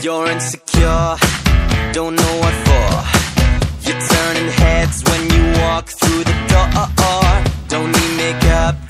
You're insecure, don't know what for. You're turning heads when you walk through the door. Don't need makeup,